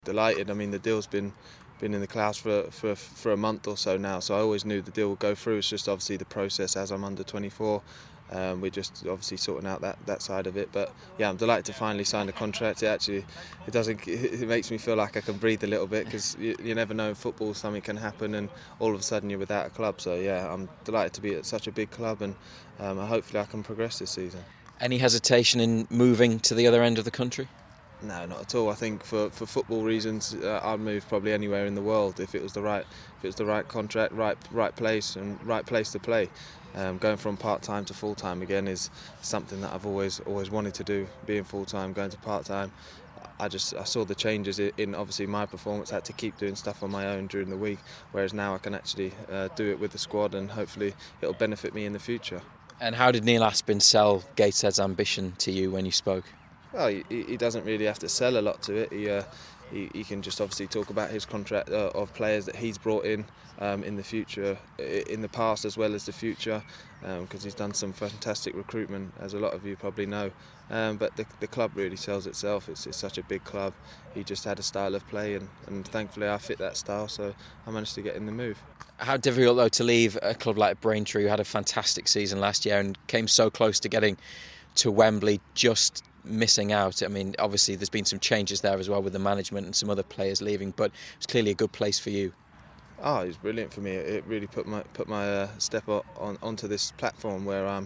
Delighted. I mean, the deal's been in the clouds for a month or so now, so I always knew the deal would go through. It's just obviously the process as I'm under 24. We're just obviously sorting out that side of it, but yeah, I'm delighted to finally sign the contract. It makes me feel like I can breathe a little bit, because you never know in football, something can happen and all of a sudden you're without a club. So yeah, I'm delighted to be at such a big club, and hopefully I can progress this season. Any hesitation in moving to the other end of the country? No, not at all. I think for football reasons, I'd move probably anywhere in the world if it was the right contract, right place, and right place to play. Going from part-time to full-time again is something that I've always wanted to do. Being full-time, going to part-time, I saw the changes in obviously my performance. I had to keep doing stuff on my own during the week, whereas now I can actually do it with the squad, and hopefully it'll benefit me in the future. And how did Neil Aspin sell Gateshead's ambition to you when you spoke? Well, he doesn't really have to sell a lot to it. He can just obviously talk about his contract of players that he's brought in the future, in the past as well as the future, because he's done some fantastic recruitment, as a lot of you probably know. But the club really sells itself. It's such a big club. He just had a style of play, and thankfully I fit that style, so I managed to get in the move. How difficult, though, to leave a club like Braintree, who had a fantastic season last year and came so close to getting to Wembley, just missing out. I mean, obviously there's been some changes there as well with the management and some other players leaving, but it's clearly a good place for you. Oh, it was brilliant for me. It really put my step onto this platform where I'm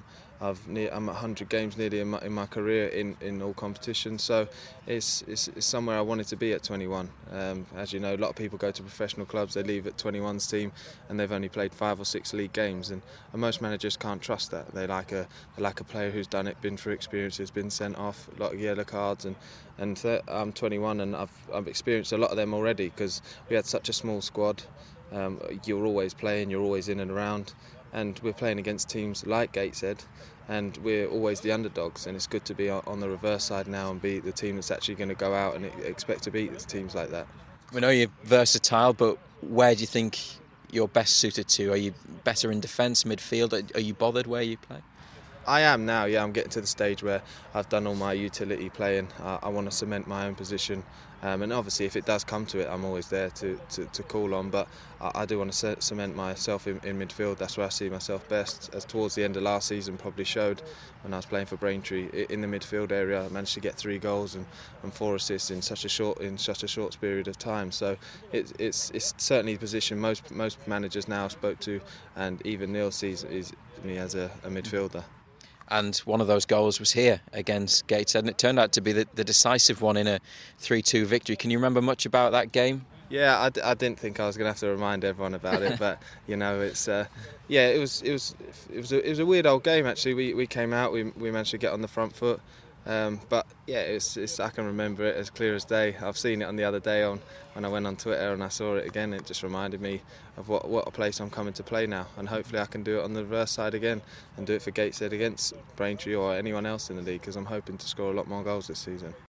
100 games nearly in my career in all competitions. So it's somewhere I wanted to be at 21. As you know, a lot of people go to professional clubs, they leave at 21's team, and they've only played 5 or 6 league games. And most managers can't trust that. They like a player who's done it, been through experiences, been sent off, a lot of yellow cards, and I'm 21 and I've experienced a lot of them already, because we had such a small squad. You're always playing, you're always in and around, and we're playing against teams like Gateshead, and we're always the underdogs, and it's good to be on the reverse side now and be the team that's actually going to go out and expect to beat teams like that. We know you're versatile, but where do you think you're best suited to? Are you better in defence, midfield? Are you bothered where you play? I am now, yeah. I'm getting to the stage where I've done all my utility playing. I want to cement my own position, and obviously if it does come to it, I'm always there to call on, but I do want to cement myself in midfield. That's where I see myself best, as towards the end of last season probably showed when I was playing for Braintree. In the midfield area, I managed to get 3 goals and 4 assists in such a short period of time. So it's certainly the position most managers now spoke to, and even Neil sees me as a midfielder. And one of those goals was here against Gateshead, and it turned out to be the decisive one in a 3-2 victory. Can you remember much about that game? Yeah, I didn't think I was going to have to remind everyone about it, but you know, it was a weird old game actually. We came out, we managed to get on the front foot, but yeah, I can remember it as clear as day. I've seen it on the other day when I went on Twitter and I saw it again. It just reminded me of what a place I'm coming to play now, and hopefully I can do it on the reverse side again and do it for Gateshead against Braintree or anyone else in the league, because I'm hoping to score a lot more goals this season.